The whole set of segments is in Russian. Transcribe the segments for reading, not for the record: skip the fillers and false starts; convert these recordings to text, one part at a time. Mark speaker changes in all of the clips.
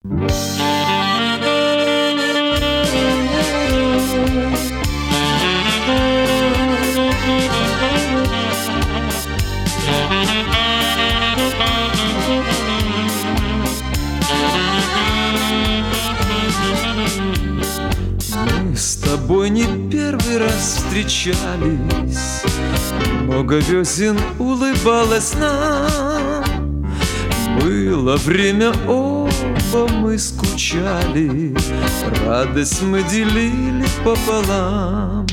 Speaker 1: Мы с тобой не первый раз встречались, много весен улыбалось нам. Было время, оба мы скучали, радость мы делили пополам.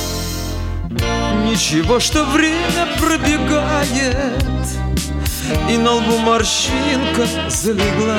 Speaker 1: Ничего, что время пробегает, и на лбу морщинка залегла.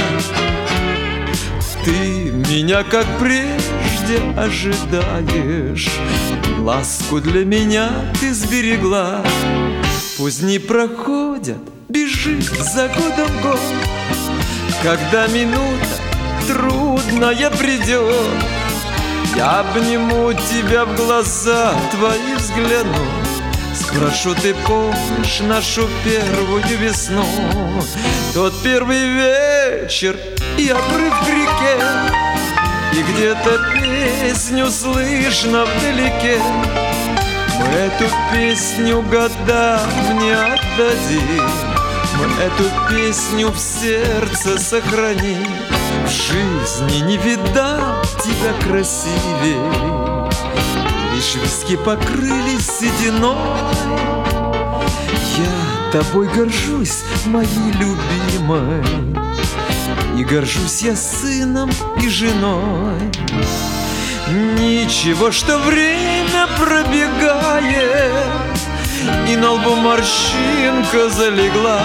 Speaker 1: Ты меня, как прежде, ожидаешь, ласку для меня ты сберегла. Пусть дни проходят, бежит за годом год, когда минута трудная придет, я обниму тебя, в глаза твои взгляну. Спрошу, ты помнишь нашу первую весну? Тот первый вечер и обрыв к реке, и где-то песню слышно вдалеке. Мы эту песню годам не отдадим, мы эту песню в сердце сохраним. В жизни не видал тебя красивей, лишь виски покрылись сединой. Я тобой горжусь, моей любимой, и горжусь я сыном и женой. Ничего, что время пробегает, и на лбу морщинка залегла.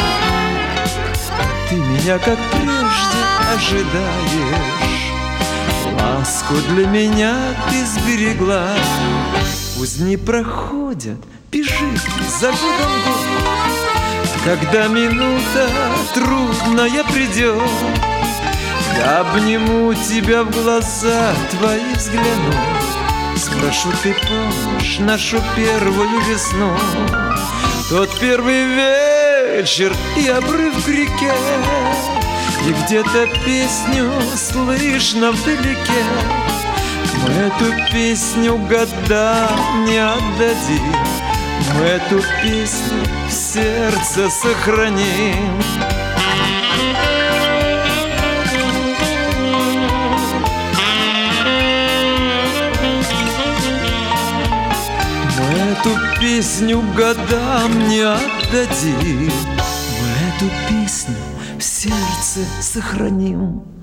Speaker 1: Ты меня, как прежде, ожидаешь, ласку для меня ты сберегла. Пусть дни проходят, бежит за годом год, когда минута трудная придет, я обниму тебя, в глаза твои взгляну. Спрошу, ты помнишь нашу первую весну? Тот первый вечер и обрыв к реке, и где-то песню слышно вдалеке. Мы эту песню годам не отдадим, мы эту песню в сердце сохраним. Мы эту песню годам не отдадим, мы эту песню в сердце сохраним.